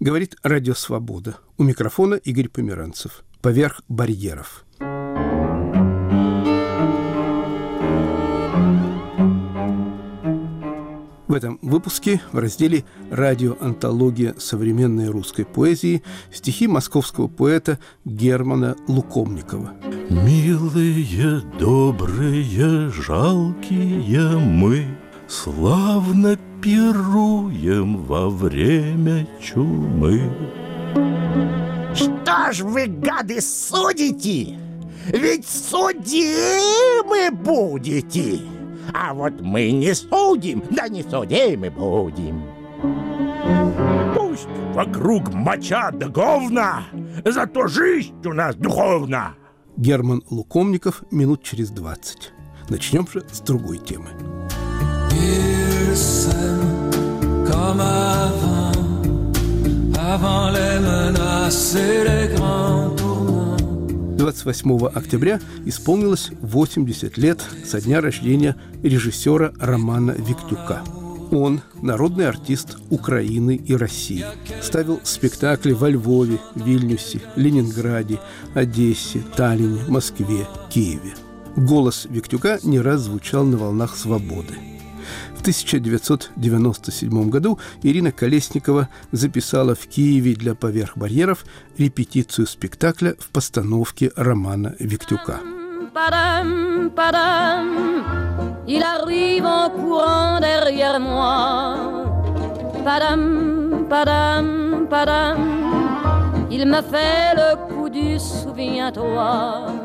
Говорит Радио Свобода. У микрофона Игорь Померанцев. Поверх барьеров. В этом выпуске в разделе «Радиоантология современной русской поэзии» стихи московского поэта Германа Лукомникова. Милые, добрые, жалкие мы славно пируем во время чумы. Что ж вы, гады, судите? Ведь судимы будете. А вот мы не судим, да не судимы будем. Пусть вокруг моча да говна, зато жизнь у нас духовна. Герман Лукомников минут через 20. Начнем же с другой темы. 28 октября исполнилось 80 лет со дня рождения режиссера Романа Виктюка. Он народный артист Украины и России. Ставил спектакли во Львове, Вильнюсе, Ленинграде, Одессе, Таллине, Москве, Киеве. Голос Виктюка не раз звучал на волнах «Свободы». В 1997 году Ирина Колесникова записала в Киеве для «Поверх барьеров» репетицию спектакля в постановке Романа Виктюка. Padam, padam, il arrive en courant derrière moi. Padam, padam, padam, il m'a fait le coup du souviens-toi.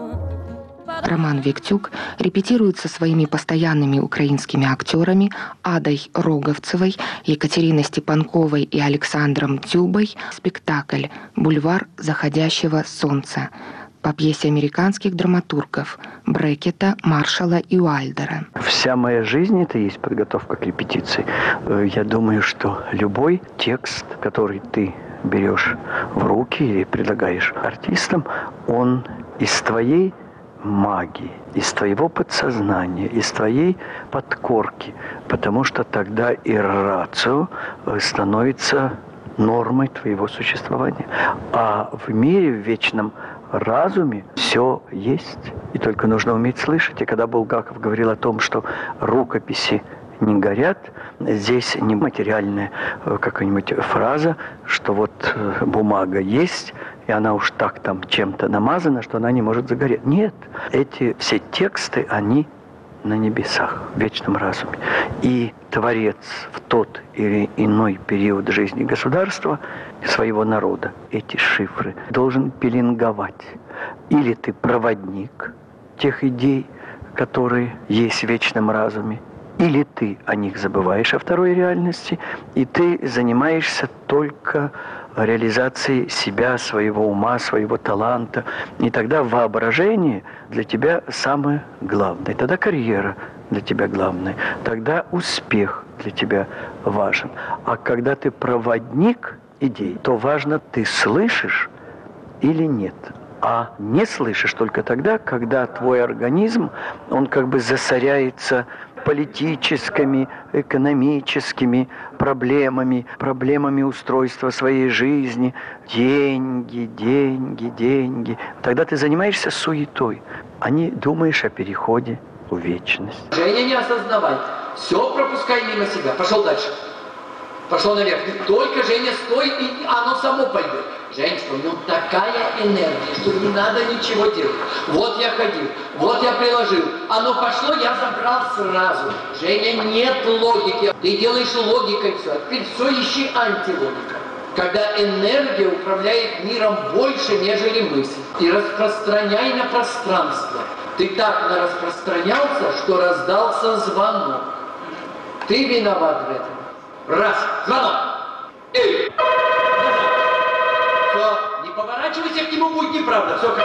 Роман Виктюк репетирует со своими постоянными украинскими актерами Адой Роговцевой, Екатериной Степанковой и Александром Дзюбой спектакль «Бульвар заходящего солнца» по пьесе американских драматургов Брекета, Маршалла и Уайлдера. Вся моя жизнь – это и есть подготовка к репетиции. Я думаю, что любой текст, который ты берешь в руки или предлагаешь артистам, он из твоей магии, из твоего подсознания, из твоей подкорки, потому что тогда и рацио становится нормой твоего существования. А в мире, в вечном разуме все есть, и только нужно уметь слышать. И когда Булгаков говорил о том, что рукописи не горят, здесь не материальная какая-нибудь фраза, что вот бумага есть, и она уж так там чем-то намазана, что она не может загореть. Нет, эти все тексты, они на небесах, в вечном разуме. И творец в тот или иной период жизни государства, своего народа, эти шифры должен пеленговать. Или ты проводник тех идей, которые есть в вечном разуме, или ты о них забываешь, о второй реальности, и ты занимаешься только реализацией себя, своего ума, своего таланта. И тогда воображение для тебя самое главное. Тогда карьера для тебя главная. Тогда успех для тебя важен. А когда ты проводник идей, то важно, ты слышишь или нет. А не слышишь только тогда, когда твой организм, он как бы засоряется политическими, экономическими проблемами устройства своей жизни. Деньги, деньги, деньги. Тогда ты занимаешься суетой, а не думаешь о переходе в вечность. Женя, не осознавай. Все пропускай мимо себя. Пошел дальше. Пошел наверх. И только, Женя, стой, и оно само пойдет. Женечка, ну такая энергия, что не надо ничего делать. Вот я ходил, вот я приложил. Оно пошло, я забрал сразу. Женя, нет логики. Ты делаешь логикой все. А теперь все ищи антилогика. Когда энергия управляет миром больше, нежели мысль. И распространяй на пространство. Ты так распространялся, что раздался звонок. Ты виноват в этом. Раз, звонок. И... Все, не поворачивайся к нему, будет неправда. Все как...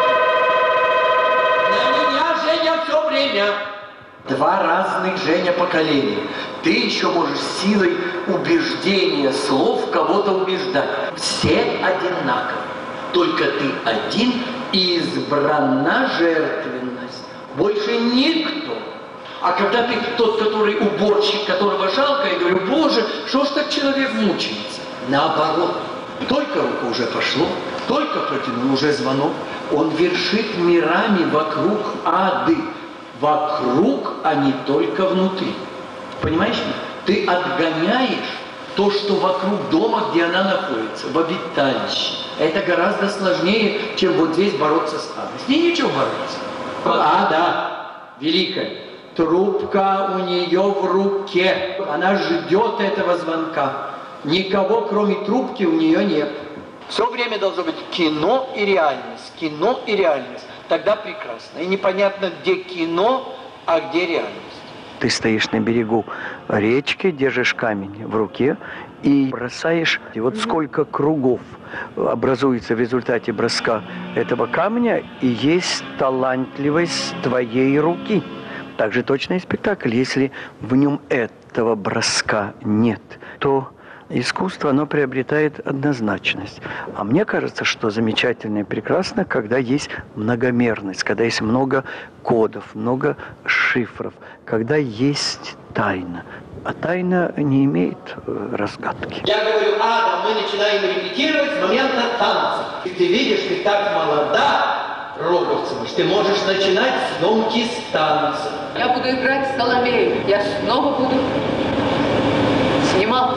На меня, Женя, все время. Два разных, Женя, поколения. Ты еще можешь силой убеждения слов кого-то убеждать. Все одинаковы. Только ты один, и избрана жертвенность. Больше никто. А когда ты тот, который уборщик, которого жалко, я говорю, Боже, что ж так человек мучается? Наоборот. Только уже пошло, только протянул уже звонок. Он вершит мирами вокруг ады. Вокруг, а не только внутри. Понимаешь? Ты отгоняешь то, что вокруг дома, где она находится, в обиталище. Это гораздо сложнее, чем вот здесь бороться с адой. С ней нечего бороться. Да, великая. Трубка у нее в руке. Она ждет этого звонка. Никого, кроме трубки, у нее нет. Все время должно быть кино и реальность. Кино и реальность. Тогда прекрасно. И непонятно, где кино, а где реальность. Ты стоишь на берегу речки, держишь камень в руке и бросаешь. И вот сколько кругов образуется в результате броска этого камня, и есть талантливость твоей руки. Также точно и спектакль. Если в нем этого броска нет, то искусство, оно приобретает однозначность. А мне кажется, что замечательно и прекрасно, когда есть многомерность, когда есть много кодов, много шифров, когда есть тайна. А тайна не имеет разгадки. Я говорю, Ада, мы начинаем репетировать с момента танца. Ты видишь, ты так молода, Роговцева, что ты можешь начинать съемки с танца. Я буду играть Соломею. Я снова буду сниматься.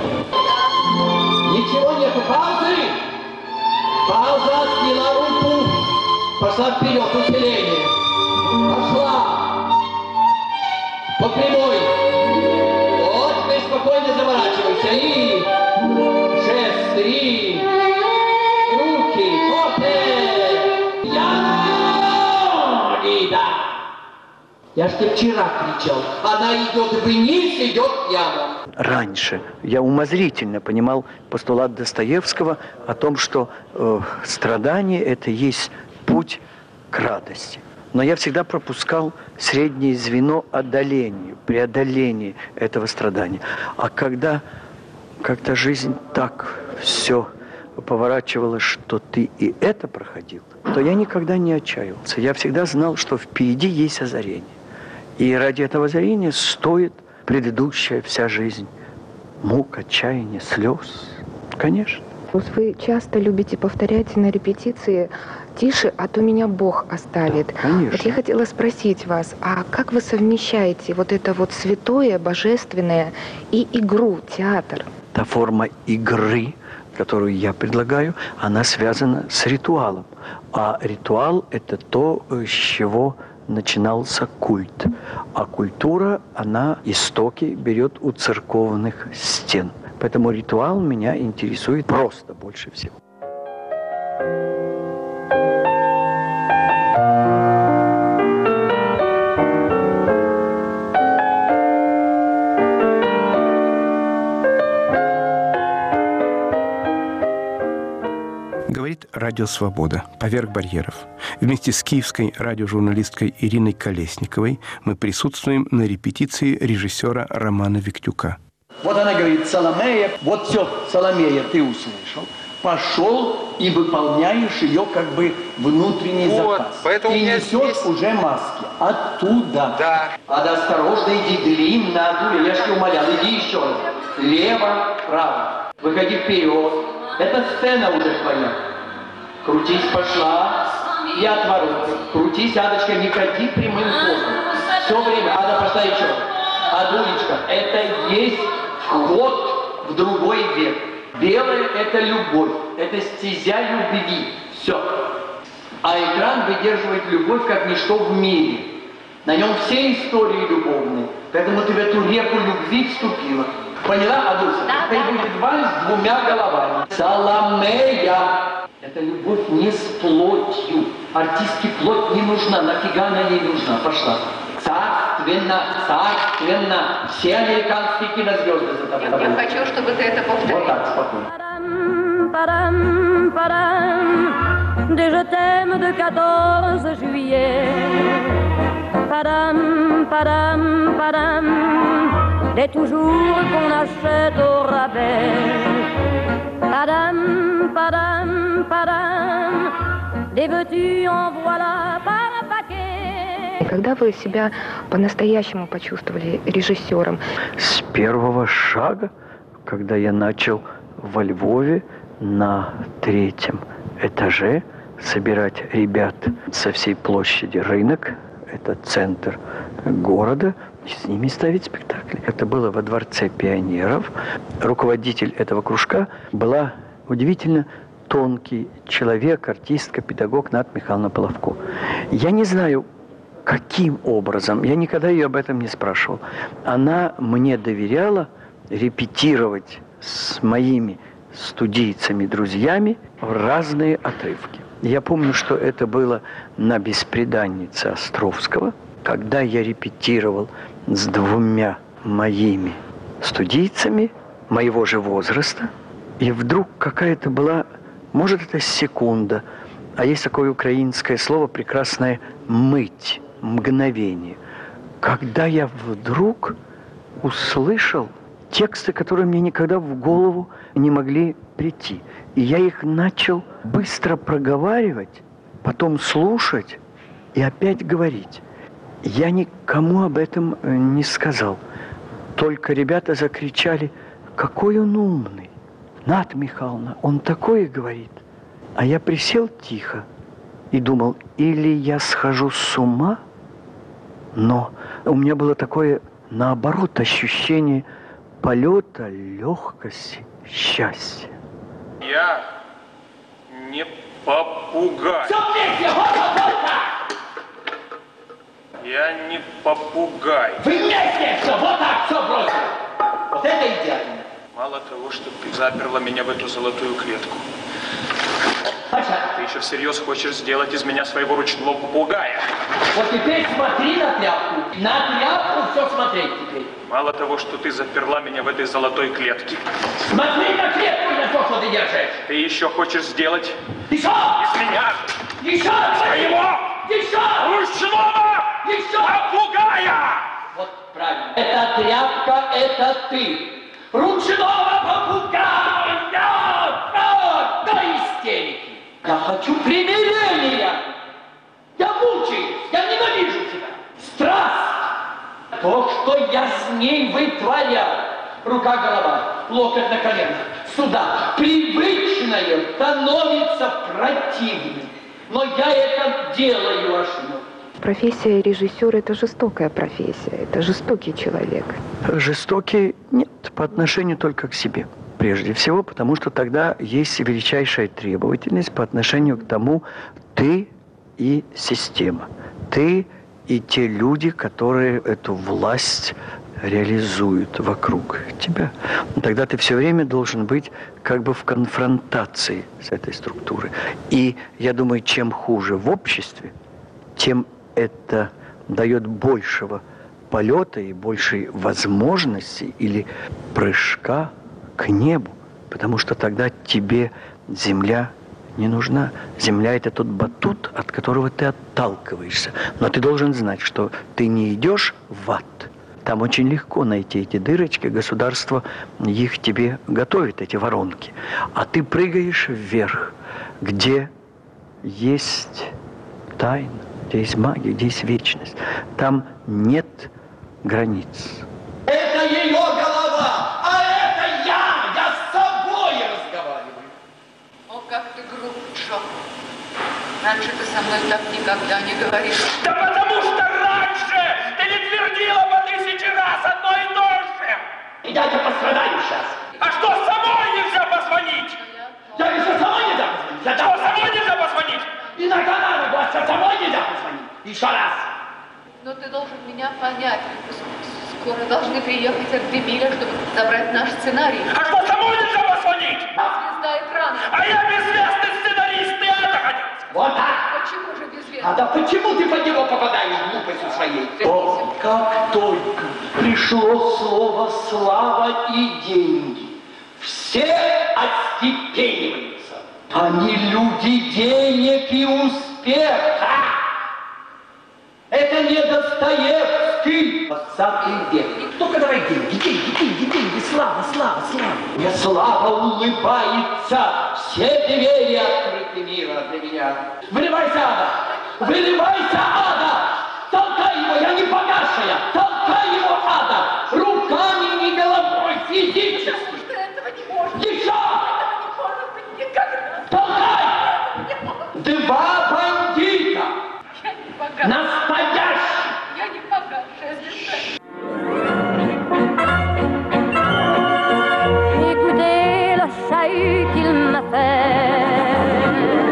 Ничего нету, паузы! Пауза, сняла руку, пошла вперед, усиление. Пошла. По прямой. Вот, ты спокойно заворачивайся. И жест, и руки, опе. Я ж тебе вчера кричал. Она идет вниз, идет прямо. Раньше я умозрительно понимал постулат Достоевского о том, что страдание – это есть путь к радости. Но я всегда пропускал среднее звено одолению, преодоления этого страдания. А когда жизнь так все поворачивала, что ты и это проходил, то я никогда не отчаивался. Я всегда знал, что впереди есть озарение. И ради этого озарения стоит предыдущая вся жизнь. Мук, отчаяния, слез. Конечно. Вы часто любите повторять на репетиции «Тише, а то меня Бог оставит». Да, конечно. Вот я хотела спросить вас, а как вы совмещаете вот это вот святое, божественное и игру, театр? Та форма игры, которую я предлагаю, она связана с ритуалом. А ритуал – это то, с чего начинался культ. А культура, она истоки берет у церковных стен. Поэтому ритуал меня интересует просто больше всего. Говорит Радио Свобода. Поверх барьеров. Вместе с киевской радиожурналисткой Ириной Колесниковой мы присутствуем на репетиции режиссера Романа Виктюка. Вот она говорит, Соломея, вот все, Соломея, ты услышал. Пошел и выполняешь ее как бы внутренний заказ. Поэтому и несешь уже маски оттуда. Да. А осторожно иди, длинно, Адуля, я же тебя умолял, иди еще раз. Лево, право. Выходи вперед. Это сцена уже твоя. Крутись, пошла. И отворот. Крутись, Адочка, не ходи прямым ходом. Все время. Ада, пошла еще. Адулечка, это есть вход в другой век. Белое – это любовь, это стезя любви. Все. А экран выдерживает любовь, как ничто в мире. На нем все истории любовные. Поэтому ты в эту реку любви вступила. Поняла, Адуся? Да, это будет вальс с двумя головами. Соломея. Это любовь не с плотью. Артистке плоть не нужна. Нафига она ей нужна? Пошла. Царственно, царственно. Все американские кинозвезды за тобой. Я хочу, чтобы ты это повторил. Вот так, спокойно. Padam, padam, des je t'aime de 14 juillet. Padam, padam, padam, des toujours qu'on achète au rabais. Padam, padam, padam, des veux-tu en voilà par paquet. И когда вы себя по-настоящему почувствовали режиссером? С первого шага, когда я начал во Львове на 3-м этаже собирать ребят со всей площади Рынок, это центр города, и с ними ставить спектакли. Это было во Дворце пионеров. Руководитель этого кружка была удивительно тонкий человек, артистка, педагог Ната Михайловна Половко. Я не знаю, каким образом, я никогда ее об этом не спрашивал. Она мне доверяла репетировать с моими студийцами, друзьями разные отрывки. Я помню, что это было на «Бесприданнице» Островского, когда я репетировал с 2 моими студийцами моего же возраста, и вдруг какая-то была, может, это секунда, а есть такое украинское слово прекрасное «мыть», мгновение, когда я вдруг услышал тексты, которые мне никогда в голову не могли прийти. И я их начал быстро проговаривать, потом слушать и опять говорить. Я никому об этом не сказал. Только ребята закричали: «Какой он умный! Ната Михайловна, он такое говорит!» А я присел тихо и думал, или я схожу с ума, но у меня было такое, наоборот, ощущение полета, легкости, счастья. Я не попугай. Я не попугай. Вы вместе все, вот так, все бросили. Вот это идеально. Мало того, что ты заперла меня в эту золотую клетку, ты еще всерьез хочешь сделать из меня своего ручного попугая. Вот теперь смотри на тряпку. На тряпку все смотреть теперь. Мало того, что ты заперла меня в этой золотой клетке. Смотри на клетку и на то, что ты держишь. Ты еще хочешь сделать еще из меня своего ручного попугая. Вот правильно. Эта тряпка, это ты. Ручного попугая. До истерики. Я хочу примирения. Я мучаюсь, я ненавижу тебя. Страсть. То, что я с ней вытворяю. Рука-голова, локоть на колено. Сюда. Привычное становится противным. Но я это делаю ошибку. Профессия режиссера – это жестокая профессия, это жестокий человек. Жестокий нет, по отношению только к себе. Прежде всего, потому что тогда есть величайшая требовательность по отношению к тому, ты и система, ты и те люди, которые эту власть реализуют вокруг тебя. Тогда ты все время должен быть как бы в конфронтации с этой структурой. И я думаю, чем хуже в обществе, тем это дает большего полета и большей возможности или прыжка к небу, потому что тогда тебе земля не нужна. Земля – это тот батут, от которого ты отталкиваешься. Но ты должен знать, что ты не идешь в ад. Там очень легко найти эти дырочки, государство их тебе готовит, эти воронки. А ты прыгаешь вверх, где есть тайна, где есть магия, где есть вечность. Там нет границ. Это ее голова, а это я с собой разговариваю. О, как ты груб, Джо. Раньше ты со мной так никогда не говоришь. Да потому что раньше ты не твердила по 1000 раз одно и то же. И я пострадаю сейчас. А что, самой нельзя позвонить? Я еще самой нельзя позвонить. Что, самой нельзя позвонить? Иногда на ногу, а что, самой нельзя позвонить. Еще раз. Но ты должен меня понять. Скоро должны приехать от Демиля, чтобы забрать наш сценарий. А что, самой нельзя позвонить? Звезда экрана. А я безвестный сценарист, ты это хотел? Вот так. Почему же безвестный? А да почему ты под него попадаешь глупостью своей? О, как только пришло слово «слава» и «деньги», все отстепениваются. Они люди денег и успеха. Это не Достоевский, 20 век. Только давай деньги, слава. Мне слава улыбается, все двери открыты мира для меня. Выливайся, ада! Толкай его, я не погашая! Толкай его, ада! Руками, не головой, физически! Потому что этого не можно. Еще! Этого не можно быть. Два бандита! Настоящих! Я не погасшая звезда. Écoutez le chahut qu'il m'a fait,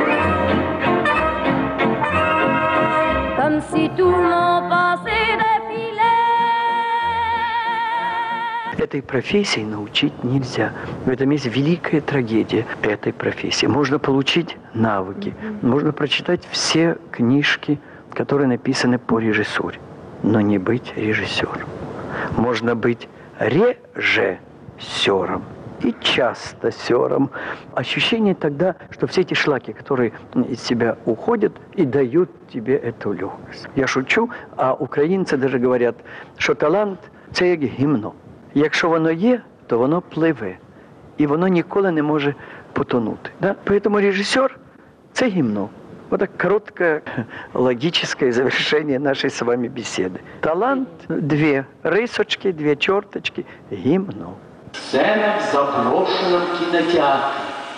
comme si tout mon passé défilait. Этой профессии научить нельзя. В этом есть великая трагедия этой профессии. Можно получить навыки, можно прочитать все книжки, которые написаны по режиссуре, но не быть режиссером. Можно быть режиссером и часто сёром. Ощущение тогда, что все эти шлаки, которые из тебя уходят и дают тебе эту легкость. Я шучу, а українці даже говорят, що талант – це як гімно. Якщо воно є, то воно пливе. І воно ніколи не може потонути. Да? Поэтому режиссер – це гімно. Вот так короткое логическое завершение нашей с вами беседы. Талант – две рисочки, две черточки, гимно. Сцена в заброшенном кинотеатре.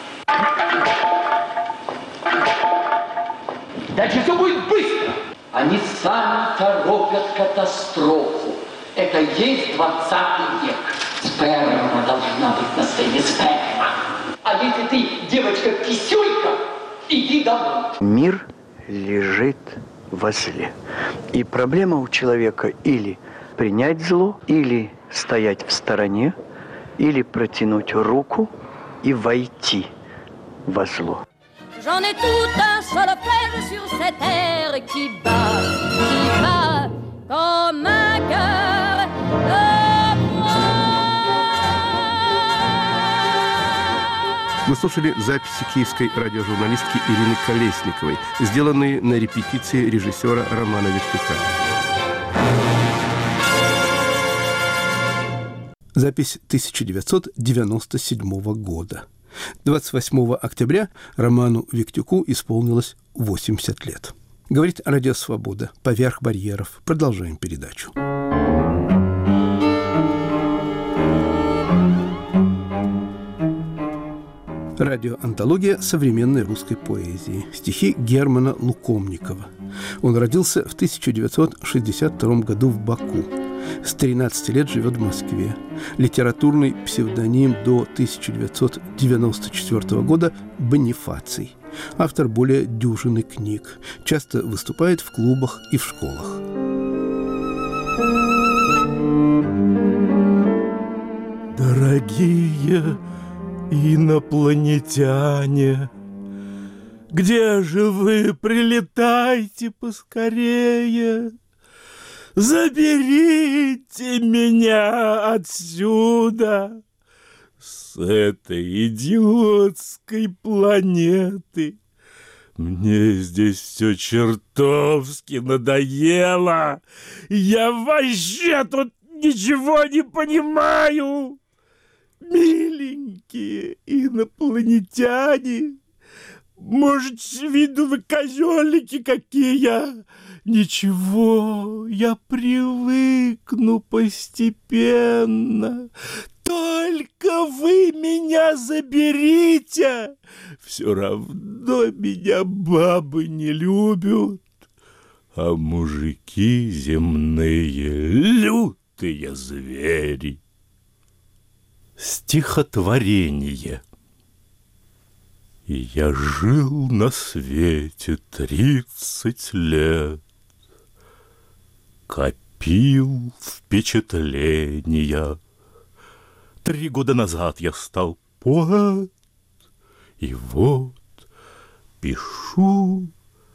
Дальше все будет быстро. Они сами торопят катастрофу. Это есть 20 век. Сперма должна быть на сцене, сперма. А если ты, девочка-кисюлька, иди домой. Мир лежит возле. И проблема у человека или принять зло, или стоять в стороне, или протянуть руку и войти во зло. J'en ai tout un solfège sur cette terre qui bat comme un cœur de bois. Мы слушали записи киевской радиожурналистки Ирины Колесниковой, сделанные на репетиции режиссера Романа Виктюка. Запись 1997 года. 28 октября Роману Виктюку исполнилось 80 лет. Говорит Радио Свобода. Поверх барьеров. Продолжаем передачу. Радиоантология современной русской поэзии. Стихи Германа Лукомникова. Он родился в 1962 году в Баку. С 13 лет живет в Москве. Литературный псевдоним до 1994 года Бонифаций. Автор более дюжины книг. Часто выступает в клубах и в школах. Дорогие инопланетяне, где же вы? Прилетайте поскорее. Заберите меня отсюда, с этой идиотской планеты. Мне здесь все чертовски надоело. Я вообще тут ничего не понимаю. Миленькие инопланетяне, может, с виду вы козелики какие? Ничего, я привыкну постепенно. Только вы меня заберите. Все равно меня бабы не любят, а мужики земные лютые звери. Стихотворение. И я жил на свете 30 лет, копил впечатления. 3 года назад я стал поэт, и вот пишу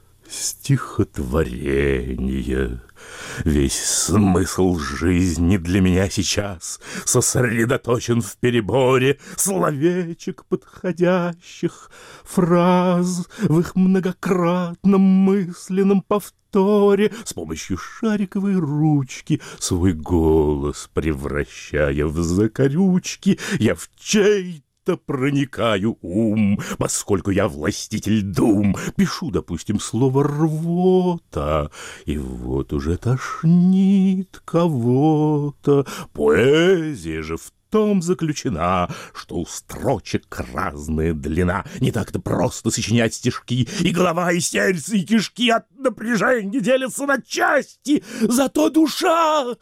стихотворение. Весь смысл жизни для меня сейчас сосредоточен в переборе словечек подходящих, фраз в их многократном мысленном повторе, с помощью шариковой ручки свой голос превращая в закорючки, я в чей-то проникаю ум, поскольку я властитель дум. Пишу, допустим, слово «рвота», и вот уже тошнит кого-то. Поэзия же в том заключена, что у строчек разная длина. Не так-то просто сочинять стишки, и голова, и сердце, и кишки от напряжения делятся на части. Зато душа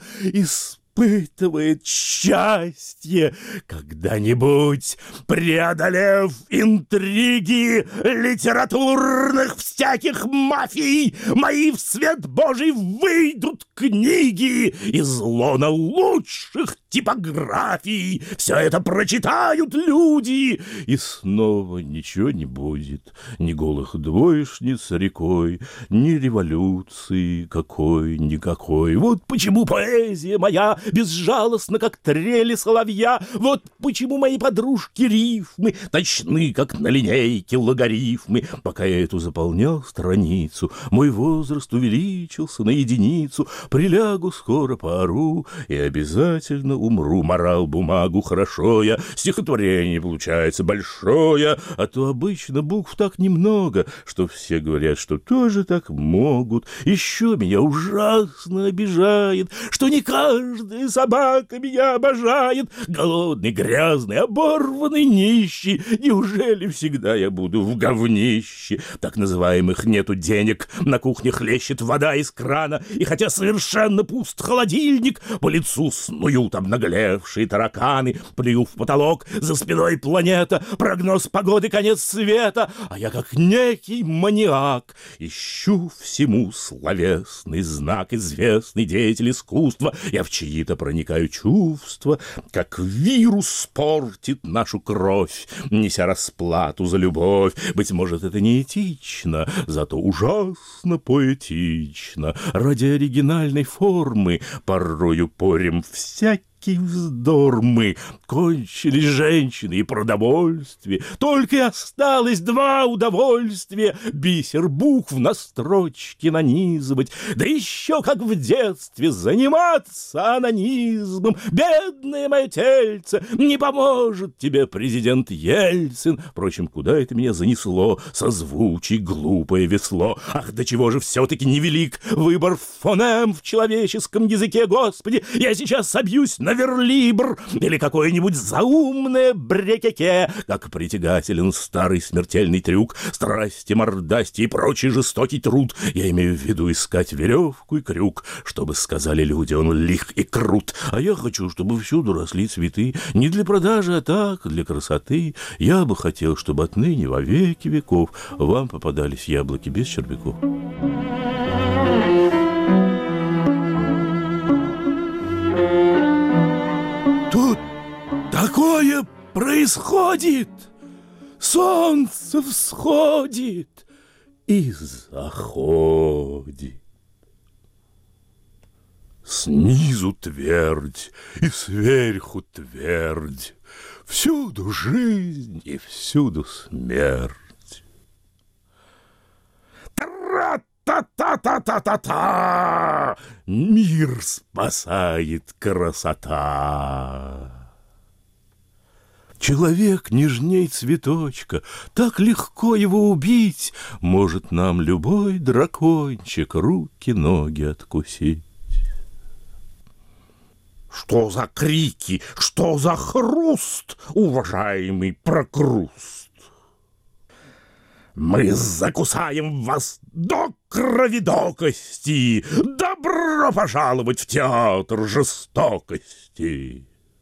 испытывает счастье, когда-нибудь преодолев интриги литературных всяких мафий, мои в свет Божий выйдут книги из лона лучших типографий. Все это прочитают люди, и снова ничего не будет. Ни голых двоечниц рекой, ни революции какой-никакой. Вот почему поэзия моя безжалостно, как трели соловья. Вот почему мои подружки рифмы точны, как на линейке логарифмы. Пока я эту заполнял страницу, мой возраст увеличился на единицу. Прилягу скоро поору и обязательно умру. Морал бумагу хорошо я, стихотворение получается большое, а то обычно букв так немного, что все говорят, что тоже так могут. Еще меня ужасно обижает, что не каждая собака меня обожает. Голодный, грязный, оборванный, нищий. Неужели всегда я буду в говнище? Так называемых нету денег, на кухне хлещет вода из крана, и хотя совершенно пуст холодильник, по лицу снуют обнаглевшие тараканы, плюю в потолок, за спиной планета, прогноз погоды, конец света, а я как некий маниак ищу всему словесный знак, известный деятель искусства. Я в чьи-то проникаю чувства, как вирус портит нашу кровь, неся расплату за любовь. Быть может, это не этично, зато ужасно поэтично. Ради оригинальной формы порою порем всякий вздор мы. Кончились женщины и продовольствие, только и осталось два удовольствия: бисер букв на строчке нанизывать, да еще, как в детстве, заниматься анонизмом. Бедное мое тельце, не поможет тебе президент Ельцин. Впрочем, куда это меня занесло? Созвучий глупое весло. Ах, до чего же все-таки невелик выбор фонем в человеческом языке, Господи! Я сейчас собьюсь на верлибр или какое-нибудь заумное брекеке. Как притягателен старый смертельный трюк, страсти, мордасти и прочий жестокий труд. Я имею в виду искать веревку и крюк, чтобы сказали люди, он лих и крут. А я хочу, чтобы всюду росли цветы, не для продажи, а так, для красоты. Я бы хотел, чтобы отныне во веки веков вам попадались яблоки без червяков. Тут такое происходит, солнце всходит и заходит. Снизу твердь и сверху твердь, всюду жизнь и всюду смерть. Тра-та-та-та-та-та-та! Мир спасает красота. Человек нежней цветочка, так легко его убить. Может нам любой дракончик руки-ноги откусить. Что за крики, что за хруст, уважаемый прокруст? Мы закусаем вас до крови, до кости. Добро пожаловать в театр жестокости.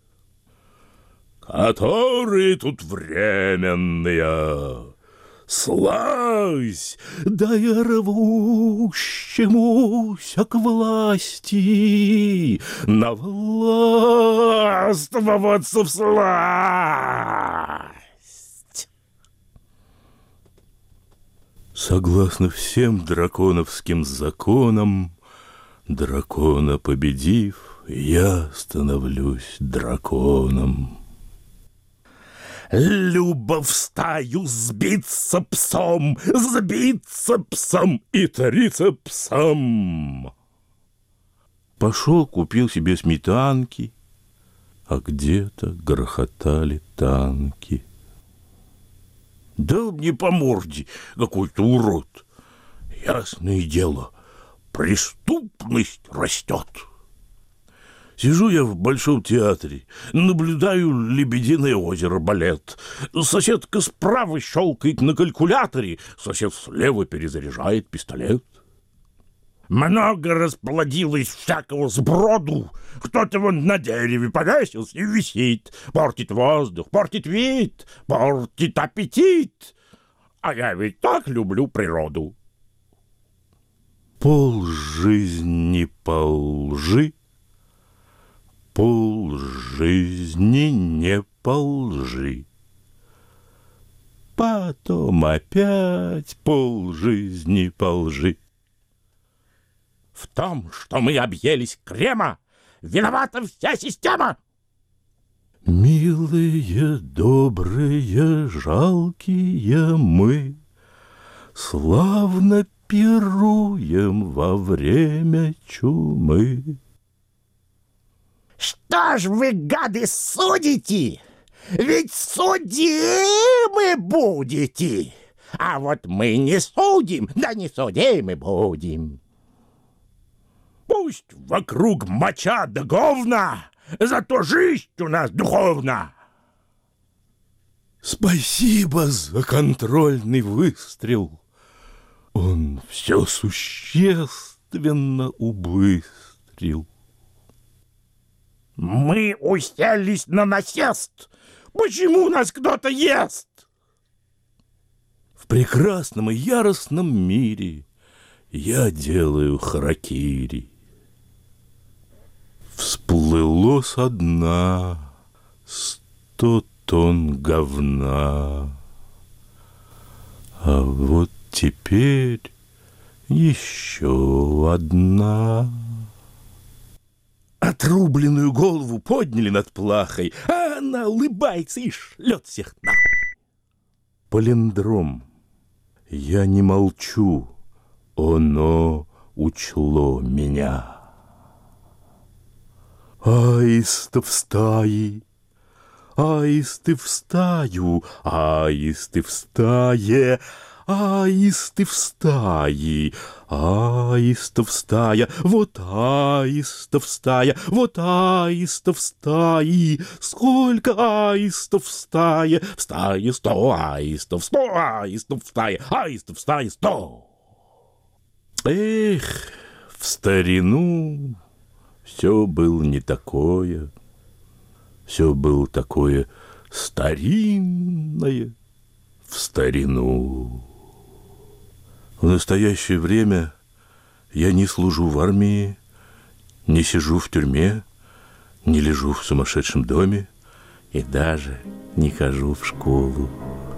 Которые тут временные, слазь, да я рвущемуся к власти навластвоваться всласть. Согласно всем драконовским законам, дракона победив, я становлюсь драконом. Любо в стаю сбиться псом и трицепсом. Пошел, купил себе сметанки, а где-то грохотали танки. Дал мне по морде какой-то урод. Ясное дело, преступность растет. Сижу я в Большом театре, наблюдаю «Лебединое озеро» балет. Соседка справа щелкает на калькуляторе, сосед слева перезаряжает пистолет. Много расплодилось всякого сброду. Кто-то вон на дереве повесился и висит. Портит воздух, портит вид, портит аппетит. А я ведь так люблю природу. Полжизни по лжи, полжизни не по лжи. Потом опять полжизни по лжи. В том, что мы объелись крема, виновата вся система. Милые, добрые, жалкие мы, славно пируем во время чумы. Что ж вы, гады, судите? Ведь судимы будете. А вот мы не судим, да не судимы будем. Пусть вокруг моча да говна, зато жизнь у нас духовна. Спасибо за контрольный выстрел. Он все существенно убыстрил. Мы уселись на насест. Почему нас кто-то ест? В прекрасном и яростном мире я делаю харакири. Всплыло со дна 100 тонн говна. А вот теперь еще одна. Отрубленную голову подняли над плахой, а она улыбается и шлет всех нахуй. Палиндром. Я не молчу, оно учло меня. Аисты в стае, аисты в стаю, аисты в стае, аисты в стае, аистов стая, вот аистов стая, вот аистов стаи, сколько аистов в стае 100 аистов, 100 аистов в стае, аистов в стае 100. Эх, в старину все было не такое, все было такое старинное в старину. В настоящее время я не служу в армии, не сижу в тюрьме, не лежу в сумасшедшем доме и даже не хожу в школу.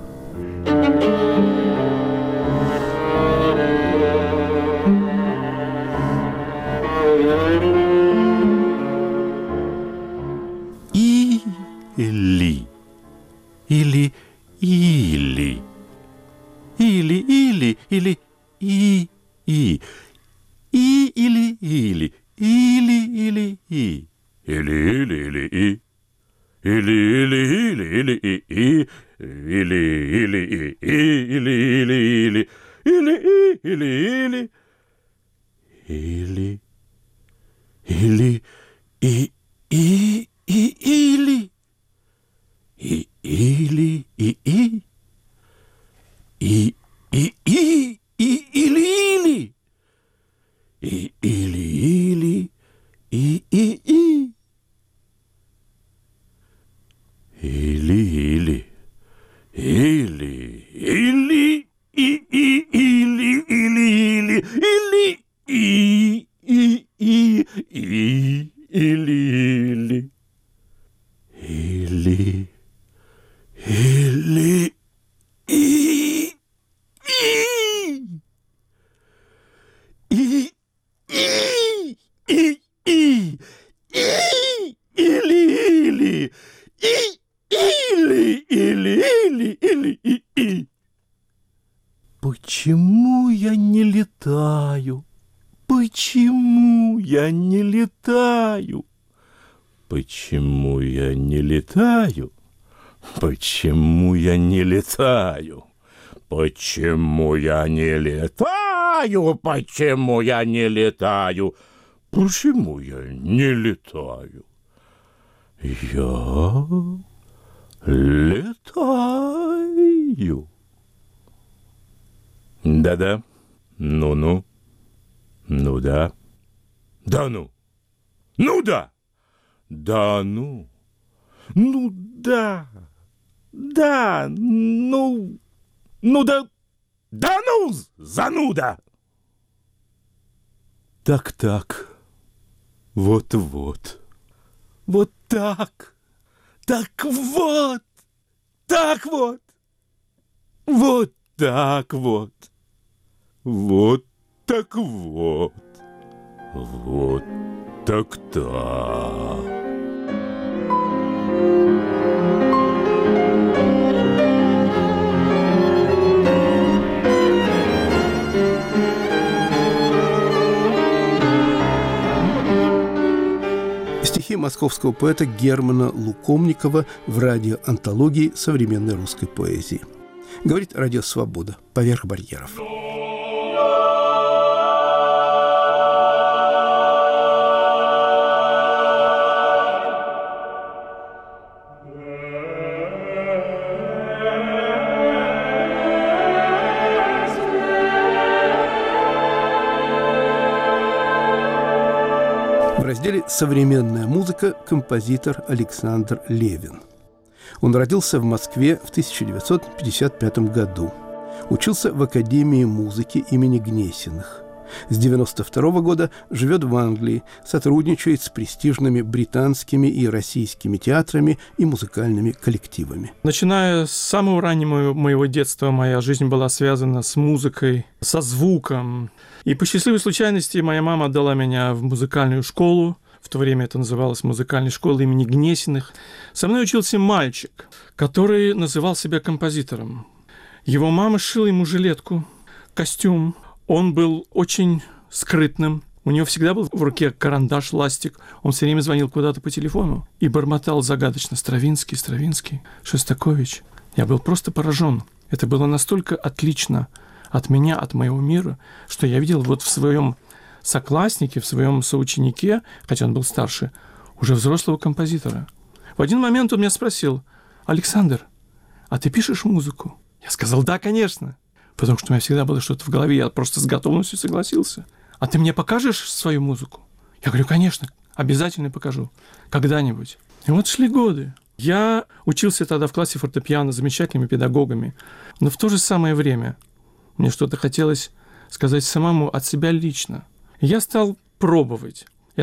Почему я не летаю? Почему я не летаю? Почему я не летаю? Почему я не летаю? Почему я не летаю? Почему я не летаю? Почему я не летаю? Я летаю. Да-да. Ну-ну. Ну да. Да ну. Ну да. Да ну. Ну да. Да. Ну. Ну да. Да ну, зануда. Так-так. Вот-вот. Вот так. Так вот. Так вот. Вот так вот. Вот так вот. Вот так-так. Стихи московского поэта Германа Лукомникова в радиоантологии современной русской поэзии. Говорит Радио Свобода. Поверх барьеров. В разделе «Современная музыка» композитор Александр Левин. Он родился в Москве в 1955 году. Учился в Академии музыки имени Гнесиных. С 1992 года живет в Англии, сотрудничает с престижными британскими и российскими театрами и музыкальными коллективами. Начиная с самого раннего моего детства, моя жизнь была связана с музыкой, со звуком. И по счастливой случайности моя мама отдала меня в музыкальную школу. В то время это называлось музыкальной школой имени Гнесиных. Со мной учился мальчик, который называл себя композитором. Его мама шила ему жилетку, костюм. Он был очень скрытным. У него всегда был в руке карандаш, ластик. Он все время звонил куда-то по телефону и бормотал загадочно: «Стравинский, Стравинский, Шостакович». Я был просто поражен. Это было настолько отлично от меня, от моего мира, что я видел вот в своем сокласснике, в своем соученике, хотя он был старше, уже взрослого композитора. В один момент он меня спросил: «Александр, а ты пишешь музыку?» Я сказал: «Да, конечно». Потому что у меня всегда было что-то в голове, я просто с готовностью согласился. «А ты мне покажешь свою музыку?» Я говорю: «Конечно, обязательно покажу. Когда-нибудь». И вот шли годы. Я учился тогда в классе фортепиано с замечательными педагогами, но в то же самое время мне что-то хотелось сказать самому от себя лично. Я стал пробовать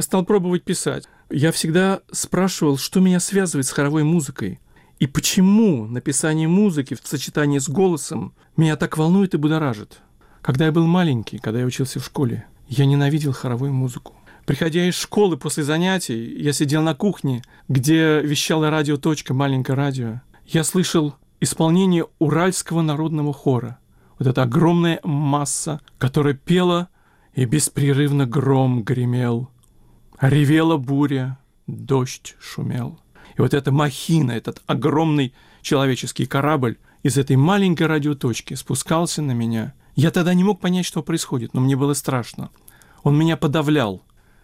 писать. Я всегда спрашивал, что меня связывает с хоровой музыкой. И почему написание музыки в сочетании с голосом меня так волнует и будоражит. Когда я был маленький, когда я учился в школе, я ненавидел хоровую музыку. Приходя из школы после занятий, я сидел на кухне, где вещала радио «Точка», маленькое радио. Я слышал исполнение Уральского народного хора. Вот эта огромная масса, которая пела, и беспрерывно гром гремел. Ревела буря, дождь шумел. И вот эта махина, этот огромный человеческий корабль из этой маленькой радиоточки спускался на меня. Я тогда не мог понять, что происходит, но мне было страшно. Он меня подавлял.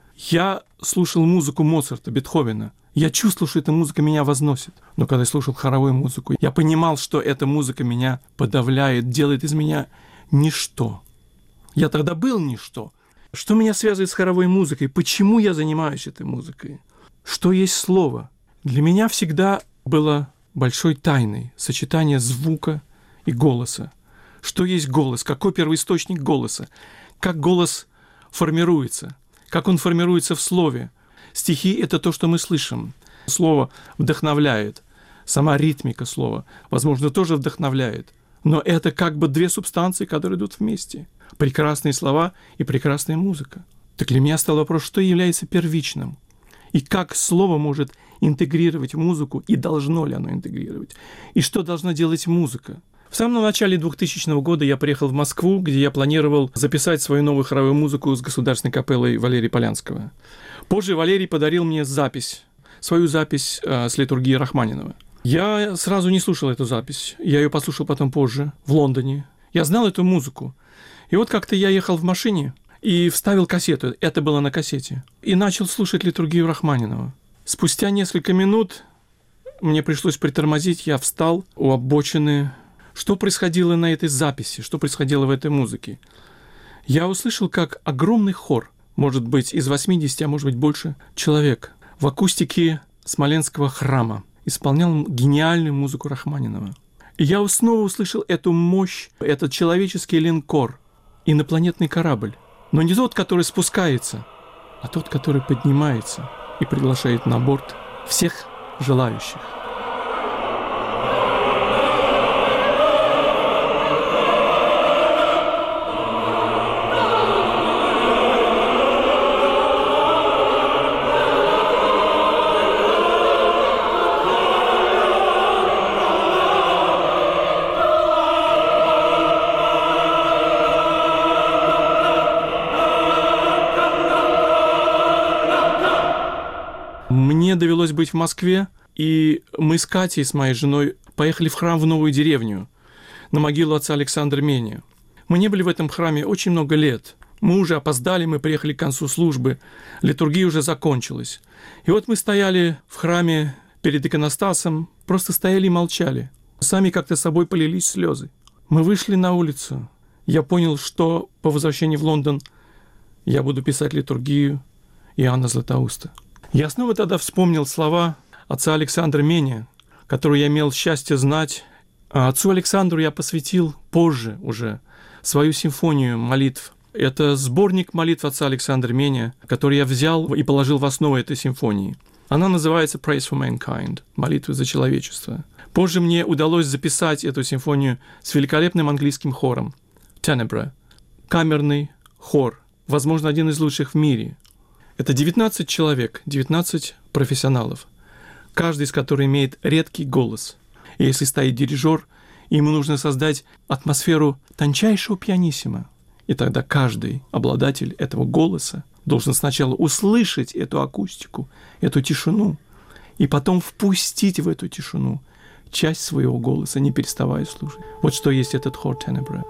Я слушал музыку Моцарта, Бетховена. Я чувствовал, что эта музыка меня возносит. Но когда я слушал хоровую музыку, я понимал, что эта музыка меня подавляет, делает из меня ничто. Я тогда был ничто. Что меня связывает с хоровой музыкой? Почему я занимаюсь этой музыкой? Что есть слово? Для меня всегда было большой тайной сочетание звука и голоса. Что есть голос? Какой первоисточник голоса? Как голос формируется? Как он формируется в слове? Стихи — это то, что мы слышим. Слово вдохновляет. Сама ритмика слова, возможно, тоже вдохновляет. Но это как бы две субстанции, которые идут вместе. Прекрасные слова и прекрасная музыка. Так для меня стал вопрос, что является первичным? И как слово может интегрировать музыку, и должно ли оно интегрировать? И что должна делать музыка? В самом начале 2000 года я приехал в Москву, где я планировал записать свою новую хоровую музыку с государственной капеллой Валерия Полянского. Позже Валерий подарил мне свою запись с литургии Рахманинова. Я сразу не слушал эту запись. Я ее послушал потом позже, в Лондоне. Я знал эту музыку. И вот как-то я ехал в машине, и вставил кассету. Это было на кассете. И начал слушать литургию Рахманинова. Спустя несколько минут мне пришлось притормозить. Я встал у обочины. Что происходило на этой записи? Что происходило в этой музыке? Я услышал, как огромный хор, может быть, из 80, а может быть, больше человек, в акустике Смоленского храма исполнял гениальную музыку Рахманинова. И я снова услышал эту мощь, этот человеческий линкор, инопланетный корабль. Но не тот, который спускается, а тот, который поднимается и приглашает на борт всех желающих. Мне довелось быть в Москве, и мы с Катей, с моей женой, поехали в храм в Новую деревню, на могилу отца Александра Меня. Мы не были в этом храме очень много лет. Мы уже опоздали, мы приехали к концу службы, литургия уже закончилась. И вот мы стояли в храме перед иконостасом, просто стояли и молчали. Сами как-то собой полились слезы. Мы вышли на улицу. Я понял, что по возвращении в Лондон я буду писать литургию Иоанна Златоуста. Я снова тогда вспомнил слова отца Александра Меня, которую я имел счастье знать. А отцу Александру я посвятил позже уже свою симфонию молитв. Это сборник молитв отца Александра Меня, который я взял и положил в основу этой симфонии. Она называется «Praise for Mankind» – «Молитвы за человечество». Позже мне удалось записать эту симфонию с великолепным английским хором «Tenebrae». Камерный хор, возможно, один из лучших в мире. Это 19 человек, 19 профессионалов, каждый из которых имеет редкий голос. И если стоит дирижер, ему нужно создать атмосферу тончайшего пианиссимо. И тогда каждый обладатель этого голоса должен сначала услышать эту акустику, эту тишину, и потом впустить в эту тишину часть своего голоса, не переставая слушать. Вот что есть этот хор Tenebrae.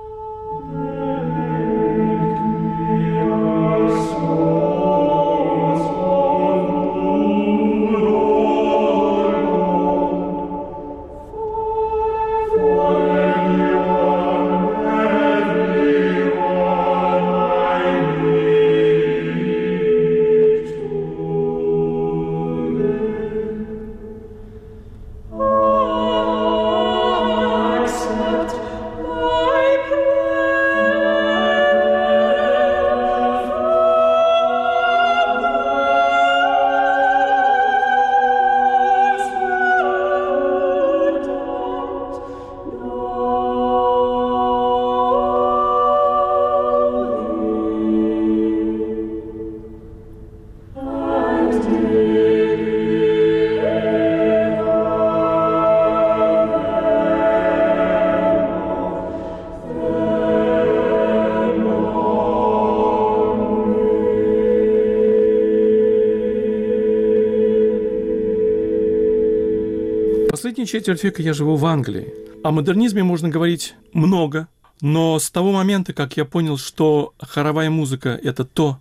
Последние четверть века я живу в Англии. О модернизме можно говорить много, но с того момента, как я понял, что хоровая музыка — это то,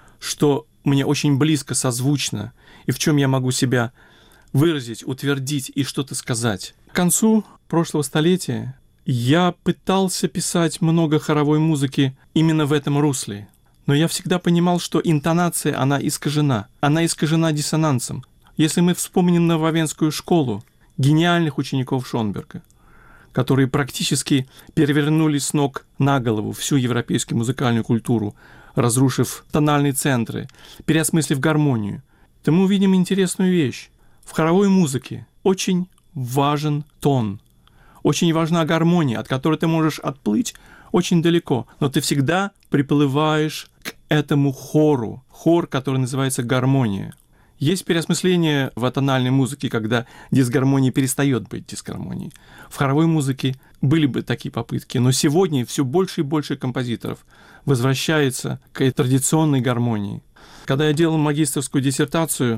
что мне очень близко, созвучно, и в чем я могу себя выразить, утвердить и что-то сказать. К концу прошлого столетия я пытался писать много хоровой музыки именно в этом русле, но я всегда понимал, что интонация, она искажена диссонансом. Если мы вспомним Нововенскую школу, гениальных учеников Шонберга, которые практически перевернули с ног на голову всю европейскую музыкальную культуру, разрушив тональные центры, переосмыслив гармонию, то мы увидим интересную вещь. В хоровой музыке очень важен тон, очень важна гармония, от которой ты можешь отплыть очень далеко, но ты всегда приплываешь к этому хору, хор, который называется гармония. Есть переосмысление в атональной музыке, когда дисгармония перестает быть дисгармонией. В хоровой музыке были бы такие попытки, но сегодня все больше и больше композиторов возвращается к традиционной гармонии. Когда я делал магистерскую диссертацию,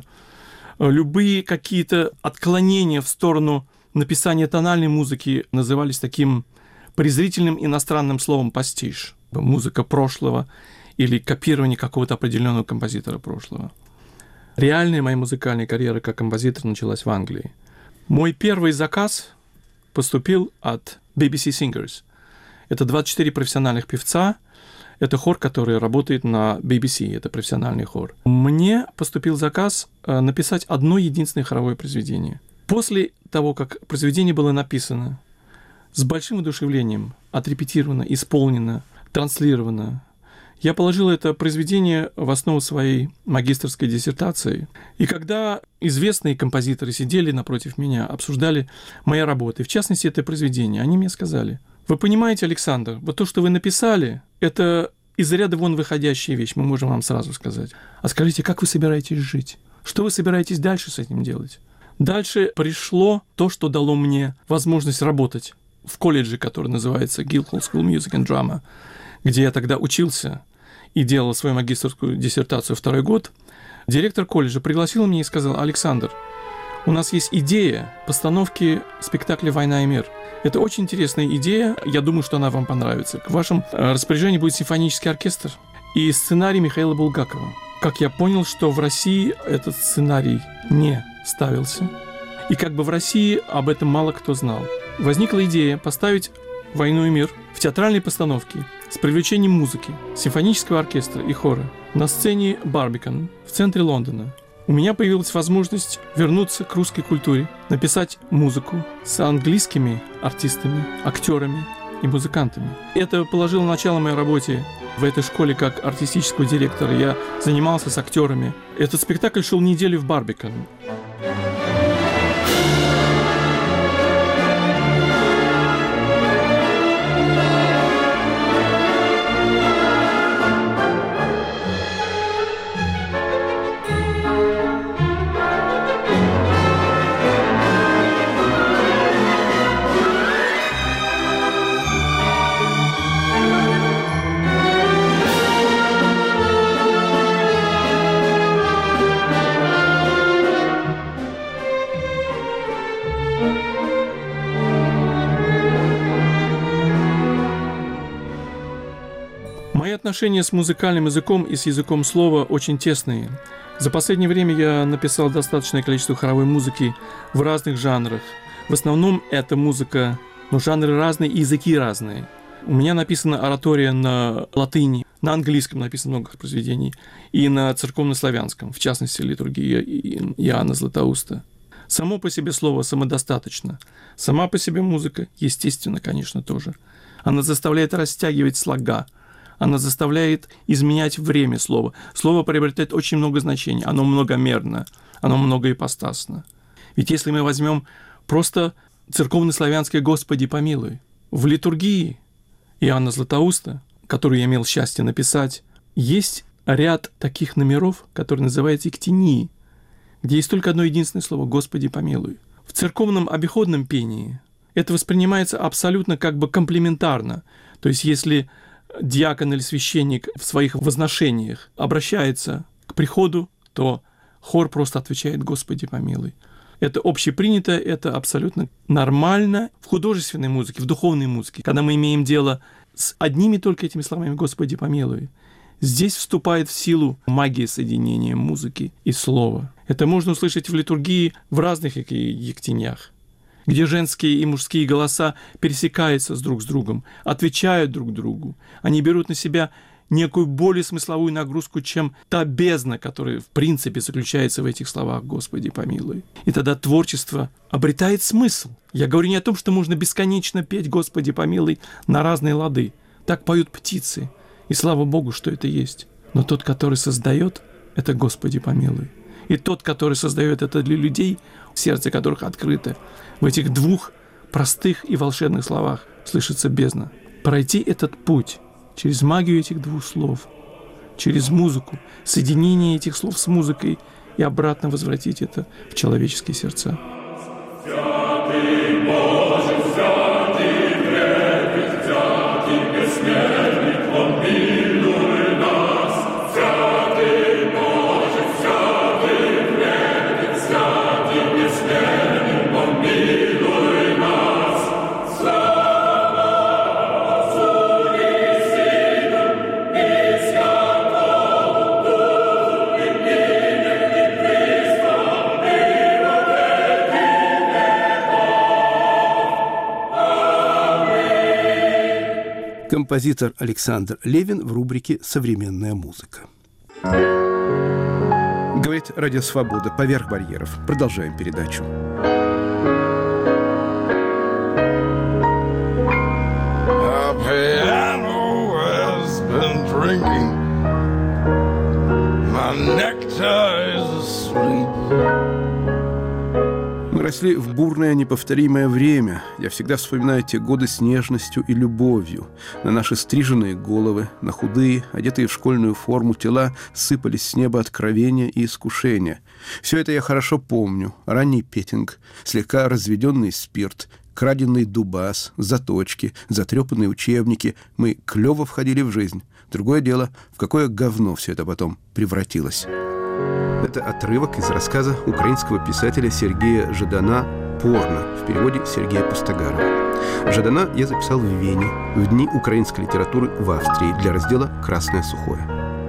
любые какие-то отклонения в сторону написания тональной музыки назывались таким презрительным иностранным словом «пастиш». Музыка прошлого или копирование какого-то определенного композитора прошлого. Реальная моя музыкальная карьера как композитор началась в Англии. Мой первый заказ поступил от BBC Singers. Это 24 профессиональных певца. Это хор, который работает на BBC, это профессиональный хор. Мне поступил заказ написать одно единственное хоровое произведение. После того, как произведение было написано, с большим воодушевлением, отрепетировано, исполнено, транслировано, я положил это произведение в основу своей магистерской диссертации. И когда известные композиторы сидели напротив меня, обсуждали мои работы, в частности, это произведение, они мне сказали: «Вы понимаете, Александр, вот то, что вы написали, это из ряда вон выходящая вещь, мы можем вам сразу сказать. А скажите, как вы собираетесь жить? Что вы собираетесь дальше с этим делать?» Дальше пришло то, что дало мне возможность работать в колледже, который называется Guildhall School Music and Drama, где я тогда учился и делал свою магистерскую диссертацию второй год. Директор колледжа пригласил меня и сказал: «Александр, у нас есть идея постановки спектакля «Война и мир». Это очень интересная идея, я думаю, что она вам понравится. В вашем распоряжении будет симфонический оркестр и сценарий Михаила Булгакова». Как я понял, что в России этот сценарий не ставился, и как бы в России об этом мало кто знал. Возникла идея поставить «Войну и мир» в театральной постановке с привлечением музыки, симфонического оркестра и хора на сцене Барбикан в центре Лондона. У меня появилась возможность вернуться к русской культуре, написать музыку с английскими артистами, актерами и музыкантами. Это положило начало моей работе в этой школе как артистического директора. Я занимался с актерами. Этот спектакль шел неделю в Барбикан. Отношения с музыкальным языком и с языком слова очень тесные. За последнее время я написал достаточное количество хоровой музыки в разных жанрах. В основном это музыка, но жанры разные, языки разные. У меня написана оратория на латыни, на английском написано много произведений, и на церковнославянском, в частности, литургия Иоанна Златоуста. Само по себе слово самодостаточно. Сама по себе музыка, естественно, конечно, тоже. Она заставляет растягивать слога. Она заставляет изменять время слова. Слово приобретает очень много значений. Оно многомерно, оно многоипостасно. Ведь если мы возьмем просто церковнославянское «Господи помилуй», в литургии Иоанна Златоуста, которую я имел счастье написать, есть ряд таких номеров, которые называются «Ектении», где есть только одно единственное слово «Господи помилуй». В церковном обиходном пении это воспринимается абсолютно как бы комплементарно. То есть если диакон или священник в своих возношениях обращается к приходу, то хор просто отвечает «Господи помилуй». Это общепринято, это абсолютно нормально в художественной музыке, в духовной музыке. Когда мы имеем дело с одними только этими словами «Господи помилуй», здесь вступает в силу магия соединения музыки и слова. Это можно услышать в литургии в разных ектенях, где женские и мужские голоса пересекаются друг с другом, отвечают друг другу. Они берут на себя некую более смысловую нагрузку, чем та бездна, которая в принципе заключается в этих словах «Господи помилуй». И тогда творчество обретает смысл. Я говорю не о том, что можно бесконечно петь «Господи помилуй» на разные лады. Так поют птицы, и слава Богу, что это есть. Но тот, который создает, это «Господи помилуй». И тот, который создает это для людей, сердце которых открыто, в этих двух простых и волшебных словах слышится бездна. Пройти этот путь через магию этих двух слов, через музыку, соединение этих слов с музыкой и обратно возвратить это в человеческие сердца. Слава Композитор Александр Левин в рубрике «Современная музыка». Говорит Радио Свобода. Поверх барьеров. Продолжаем передачу. Мы росли в бурное неповторимое время. Я всегда вспоминаю те годы с нежностью и любовью. На наши стриженные головы, на худые, одетые в школьную форму тела сыпались с неба откровения и искушения. Все это я хорошо помню. Ранний петинг, слегка разведенный спирт, краденный дубас, заточки, затрепанные учебники. Мы клево входили в жизнь. Другое дело, в какое говно все это потом превратилось. Это отрывок из рассказа украинского писателя Сергея Жадана «Порно», в переводе Сергея Пустогарова. Жадана я записал в Вене в Дни украинской литературы в Австрии для раздела «Красное сухое».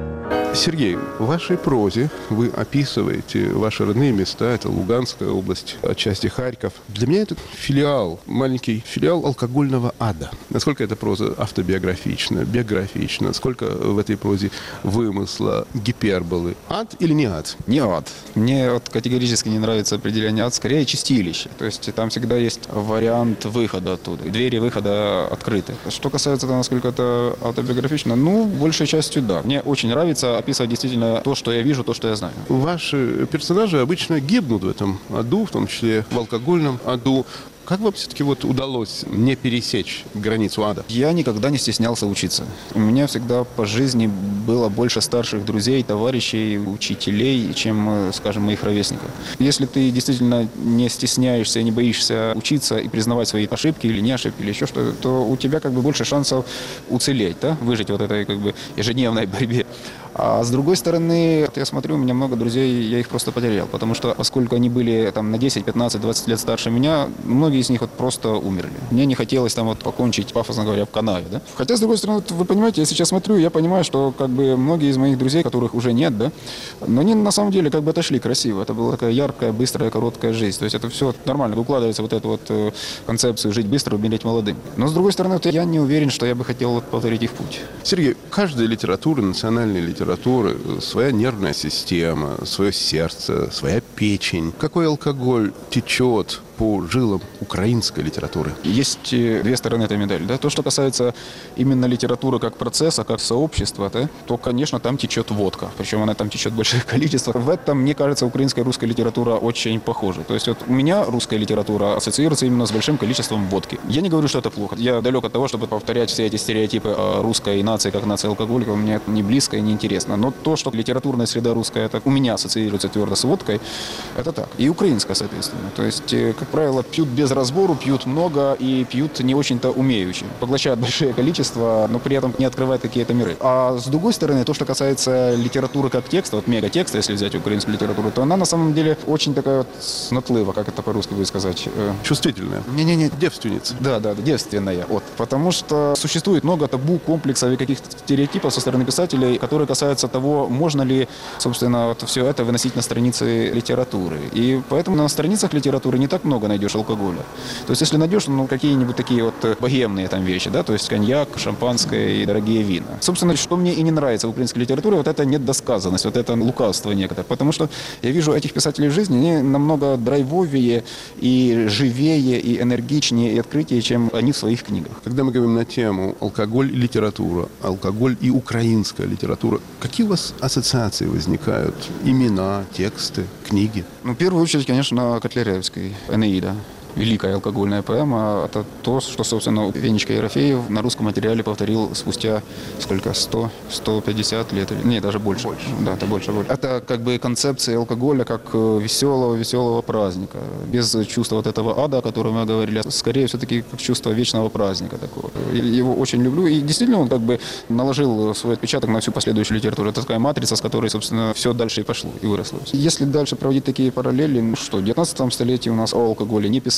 Сергей, в вашей прозе вы описываете ваши родные места. Это Луганская область, отчасти Харьков. Для меня это филиал, маленький филиал алкогольного ада. Насколько эта проза автобиографична, биографична? Сколько в этой прозе вымысла, гиперболы? Ад или не ад? Не ад. Мне вот категорически не нравится определение ад, скорее чистилище. То есть там всегда есть вариант выхода оттуда. Двери выхода открыты. Что касается того, насколько это автобиографично, большей частью да. Мне очень нравится описывать действительно то, что я вижу, то, что я знаю. Ваши персонажи обычно гибнут в этом аду, в том числе в алкогольном аду. Как вам все-таки удалось не пересечь границу ада? Я никогда не стеснялся учиться. У меня всегда по жизни было больше старших друзей, товарищей, учителей, чем, скажем, моих ровесников. Если ты действительно не стесняешься, не боишься учиться и признавать свои ошибки или не ошибки, или еще что-то, то у тебя больше шансов уцелеть, да? Выжить в этой ежедневной борьбе. А с другой стороны, я смотрю, у меня много друзей, я их просто потерял, потому что, поскольку они были на 10, 15, 20 лет старше меня, многие из них просто умерли. Мне не хотелось покончить, пафосно говоря, в канаве, да. Хотя, с другой стороны, вы понимаете, я сейчас смотрю, я понимаю, что многие из моих друзей, которых уже нет, да, но они на самом деле отошли красиво. Это была такая яркая, быстрая, короткая жизнь. То есть это все нормально, укладывается в эту концепцию жить быстро, умереть молодым. Но, с другой стороны, я не уверен, что я бы хотел повторить их путь. Сергей, каждая литература, национальная литература, своя нервная система, свое сердце, своя печень. Какой алкоголь течет по жилам украинской литературы? Есть две стороны этой медали. Да? То, что касается именно литературы как процесса, как сообщества, да, то, конечно, там течет водка. Причем она там течет большое количество. В этом, мне кажется, украинская и русская литература очень похожи. То есть у меня русская литература ассоциируется именно с большим количеством водки. Я не говорю, что это плохо. Я далек от того, чтобы повторять все эти стереотипы о русской нации как нации алкоголиков. Мне это не близко и не интересно. Но то, что литературная среда русская, это у меня ассоциируется твердо с водкой, это так. И украинская, соответственно. То есть, как правило, пьют без разбору, пьют много и пьют не очень-то умеючи. Поглощают большое количество, но при этом не открывают какие-то миры. А с другой стороны, то, что касается литературы как текста, мегатекста, если взять украинскую литературу, то она на самом деле очень такая натлыва, как это по-русски будет сказать. Чувствительная. Не-не-не. Девственница. Да, девственная. Потому что существует много табу, комплексов и каких-то стереотипов со стороны писателей, которые касаются того, можно ли, собственно, все это выносить на страницы литературы. И поэтому на страницах литературы не так много найдешь алкоголя. То есть, если найдешь, какие-нибудь такие богемные вещи, да, то есть коньяк, шампанское и дорогие вина. Собственно, что мне и не нравится в украинской литературе, это недосказанность, это лукавство некоторое. Потому что я вижу этих писателей в жизни, они намного драйвовее и живее, и энергичнее, и открытие, чем они в своих книгах. Когда мы говорим на тему алкоголь и литература, алкоголь и украинская литература, какие у вас ассоциации возникают? Имена, тексты, книги? В первую очередь, конечно, Котляревский, «Энеида». Великая алкогольная поэма. Это то, что, собственно, Венечка Ерофеев на русском материале повторил спустя 100-150 лет. Не, даже больше. Да, это больше. Это концепция алкоголя как веселого праздника. Без чувства этого ада, о котором мы говорили, скорее все-таки как чувство вечного праздника такого. Я его очень люблю. И действительно он наложил свой отпечаток на всю последующую литературу. Это такая матрица, с которой, собственно, все дальше и пошло, и выросло. Если дальше проводить такие параллели, в 19 столетии у нас о алкоголе не писали,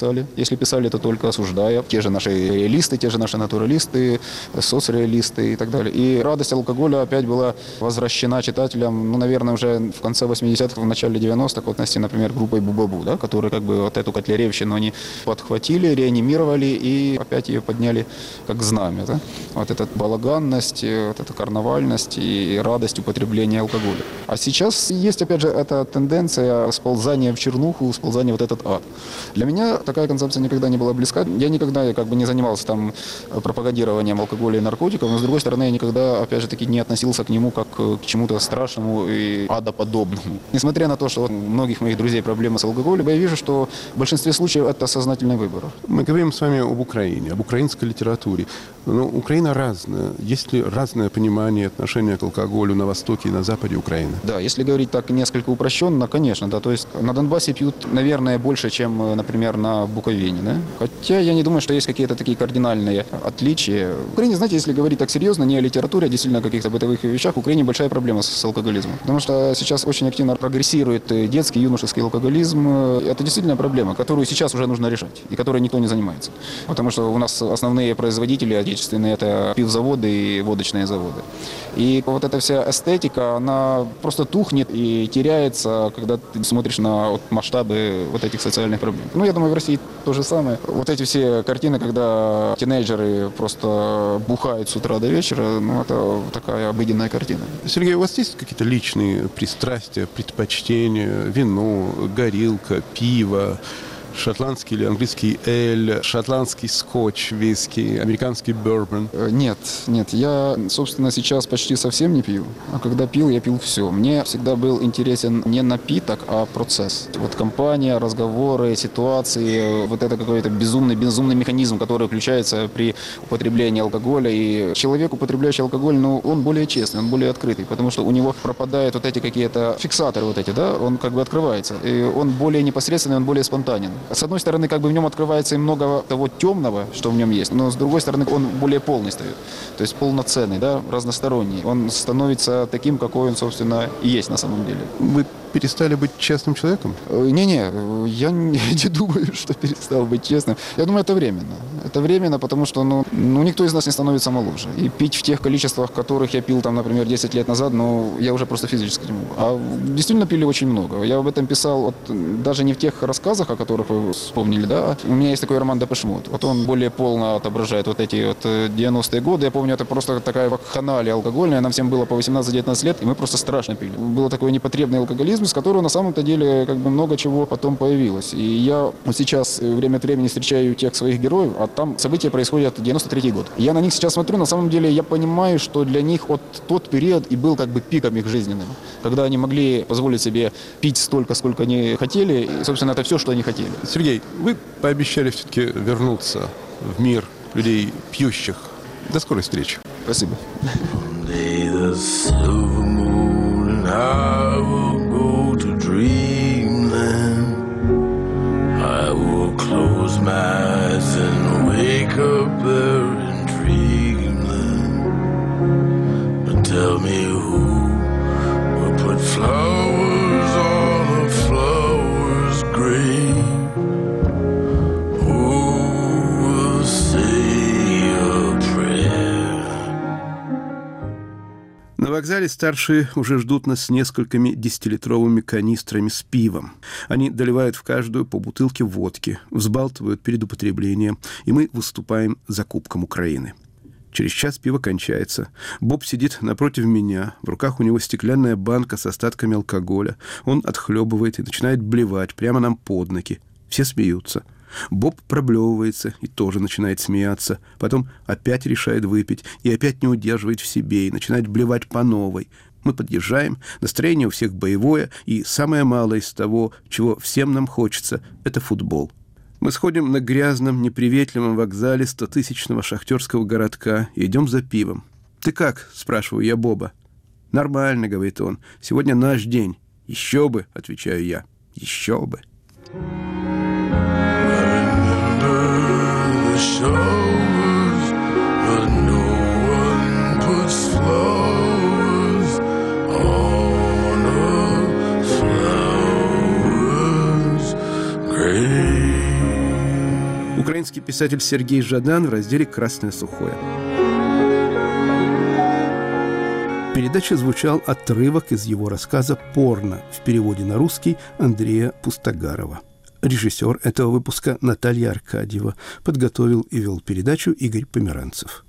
писали. Если писали, то только осуждая. Те же наши реалисты, те же наши натуралисты, соцреалисты и так далее. И радость алкоголя опять была возвращена читателям, ну, наверное, уже в конце 80-х, в начале 90-х, вот, например, группой Бубабу, да, которые как бы вот эту котляревщину они подхватили, реанимировали и опять ее подняли как знамя. Да? Вот эта балаганность, вот эта карнавальность и радость употребления алкоголя. А сейчас есть, опять же, эта тенденция сползания в чернуху, сползания вот этот ад. Для меня такая концепция никогда не была близка. Я никогда как бы не занимался там пропагандированием алкоголя и наркотиков, но, с другой стороны, я никогда, опять же таки, не относился к нему как к чему-то страшному и адоподобному. Несмотря на то, что у многих моих друзей проблемы с алкоголем, я вижу, что в большинстве случаев это сознательный выбор. Мы говорим с вами об Украине, об украинской литературе. Но Украина разная. Есть ли разное понимание отношения к алкоголю на востоке и на западе Украины? Да, если говорить так несколько упрощенно, конечно, да. То есть на Донбассе пьют, наверное, больше, чем, например, на Буковине, да. Хотя я не думаю, что есть какие-то такие кардинальные отличия. В Украине, знаете, если говорить так серьезно, не о литературе, а действительно о каких-то бытовых вещах, в Украине большая проблема с алкоголизмом. Потому что сейчас очень активно прогрессирует детский, юношеский алкоголизм. Это действительно проблема, которую сейчас уже нужно решать и которой никто не занимается. Потому что у нас основные производители отечественные – это пивзаводы и водочные заводы. И вот эта вся эстетика, она просто тухнет и теряется, когда ты смотришь на масштабы вот этих социальных проблем. Ну, я думаю, в России то же самое. Вот эти все картины, когда тинейджеры просто бухают с утра до вечера, ну, это такая обыденная картина. Сергей, у вас есть какие-то личные пристрастия, предпочтения? Вино, горилка, пиво, шотландский или английский эль, шотландский скотч, виски, американский бourbon? Нет. Я, собственно, сейчас почти совсем не пью. А когда пил, я пил все. Мне всегда был интересен не напиток, а процесс. Вот компания, разговоры, ситуации, вот это какой-то безумный механизм, который включается при употреблении алкоголя. И человек, употребляющий алкоголь, ну, он более честный, он более открытый, потому что у него пропадают вот эти какие-то фиксаторы вот эти, да, он как бы открывается. И он более непосредственный, он более спонтанен. С одной стороны, как бы в нем открывается и много того темного, что в нем есть, но с другой стороны, он более полный стает. То есть полноценный, да, разносторонний. Он становится таким, какой он, собственно, и есть на самом деле. Вы перестали быть честным человеком? Не-не, я не думаю, что перестал быть честным. Я думаю, это временно. Это временно, потому что, ну, никто из нас не становится моложе. И пить в тех количествах, которых я пил, там, например, 10 лет назад, ну, я уже просто физически не могу. А действительно пили очень много. Я об этом писал, вот, даже не в тех рассказах, о которых вы вспомнили, да. У меня есть такой роман «Депеш Мод». Вот он более полно отображает вот эти вот 90-е годы. Я помню, это просто такая вакханалия алкогольная. Нам всем было по 18-19 лет, и мы просто страшно пили. Было такой непотребный алкоголизм, из которого на самом-то деле как бы много чего потом появилось. И я вот сейчас время от времени встречаю тех своих героев, а там события происходят 93-й год. Я на них сейчас смотрю, на самом деле я понимаю, что для них вот тот период и был как бы пиком их жизненным, когда они могли позволить себе пить столько, сколько они хотели, и, собственно, это все, что они хотели. Сергей, вы пообещали все-таки вернуться в мир людей пьющих. До скорой встречи. Спасибо. I will close my eyes and wake up there in dreamland. But tell me who will put flowers on a flower's grave? Who will say a prayer? На вокзале старшие уже ждут нас с несколькими 10-литровыми канистрами с пивом. Они доливают в каждую по бутылке водки, взбалтывают перед употреблением, и мы выступаем за Кубком Украины. Через час пиво кончается. Боб сидит напротив меня, в руках у него стеклянная банка с остатками алкоголя. Он отхлебывает и начинает блевать прямо нам под ноги. Все смеются. Боб проблевывается и тоже начинает смеяться. Потом опять решает выпить и опять не удерживает в себе и начинает блевать по новой. Мы подъезжаем, настроение у всех боевое, и самое малое из того, чего всем нам хочется, это футбол. Мы сходим на грязном, неприветливом вокзале 100-тысячного шахтерского городка и идем за пивом. «Ты как?» – спрашиваю я Боба. «Нормально», – говорит он. «Сегодня наш день». «Еще бы», – отвечаю я. «Еще бы». Showers, but no one puts flowers on a flower's grave. писатель Сергей Жадан в разделе «Красное сухое». В передаче звучал отрывок из его рассказа «Порно» в переводе на русский Андрея Пустогарова. Режиссер этого выпуска Наталья Аркадьева. Подготовил и вел передачу Игорь Померанцев.